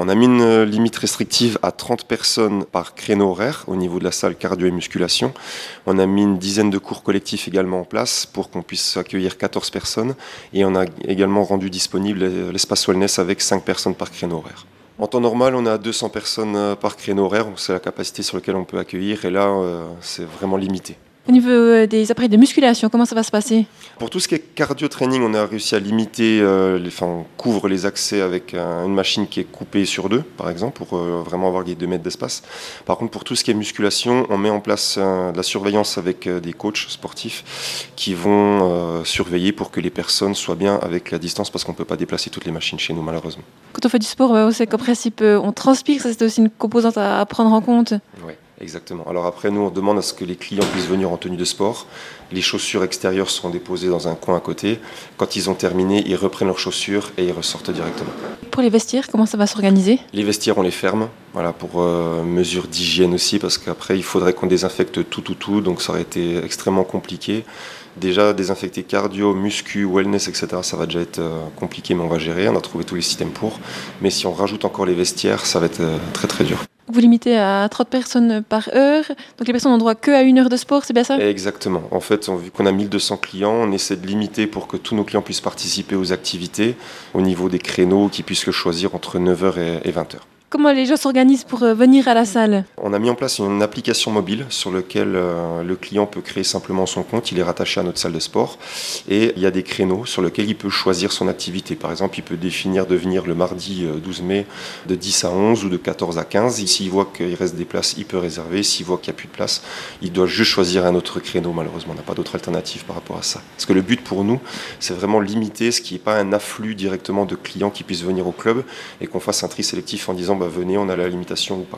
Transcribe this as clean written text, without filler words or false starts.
On a mis une limite restrictive à 30 personnes par créneau horaire au niveau de la salle cardio et musculation. On a mis une dizaine de cours collectifs également en place pour qu'on puisse accueillir 14 personnes. Et on a également rendu disponible l'espace wellness avec 5 personnes par créneau horaire. En temps normal, on a 200 personnes par créneau horaire, c'est la capacité sur laquelle on peut accueillir et là, c'est vraiment limité. Au niveau des appareils de musculation, comment ça va se passer? Pour tout ce qui est cardio training, on a réussi à limiter, on couvre les accès avec une machine qui est coupée sur deux, par exemple, pour vraiment avoir les 2 mètres d'espace. Par contre, pour tout ce qui est musculation, on met en place de la surveillance avec des coachs sportifs qui vont surveiller pour que les personnes soient bien avec la distance parce qu'on ne peut pas déplacer toutes les machines chez nous, malheureusement. Quand on fait du sport, on sait qu'en principe, on transpire, ça c'est aussi une composante à prendre en compte. Oui. Exactement. Alors après, nous, on demande à ce que les clients puissent venir en tenue de sport. Les chaussures extérieures sont déposées dans un coin à côté. Quand ils ont terminé, ils reprennent leurs chaussures et ils ressortent directement. Pour les vestiaires, comment ça va s'organiser? Les vestiaires, on les ferme, voilà, pour mesure d'hygiène aussi, parce qu'après, il faudrait qu'on désinfecte tout, donc ça aurait été extrêmement compliqué. Déjà, désinfecter cardio, muscu, wellness, etc., ça va déjà être compliqué, mais on va gérer. On a trouvé tous les systèmes pour. Mais si on rajoute encore les vestiaires, ça va être très très dur. Vous limitez à 30 personnes par heure, donc les personnes n'ont droit qu'à 1 heure de sport, c'est bien ça? Exactement. En fait, vu qu'on a 1200 clients, on essaie de limiter pour que tous nos clients puissent participer aux activités au niveau des créneaux, qu'ils puissent le choisir entre 9h et 20h. Comment les gens s'organisent pour venir à la salle? On a mis en place une application mobile sur laquelle le client peut créer simplement son compte. Il est rattaché à notre salle de sport et il y a des créneaux sur lesquels il peut choisir son activité. Par exemple, il peut définir de venir le mardi 12 mai de 10 à 11 ou de 14 à 15. Et s'il voit qu'il reste des places, il peut réserver. S'il voit qu'il n'y a plus de place, il doit juste choisir un autre créneau. Malheureusement, on n'a pas d'autre alternative par rapport à ça. Parce que le but pour nous, c'est vraiment limiter ce qui n'est pas un afflux directement de clients qui puissent venir au club et qu'on fasse un tri sélectif en disant venez, on a la limitation ou pas.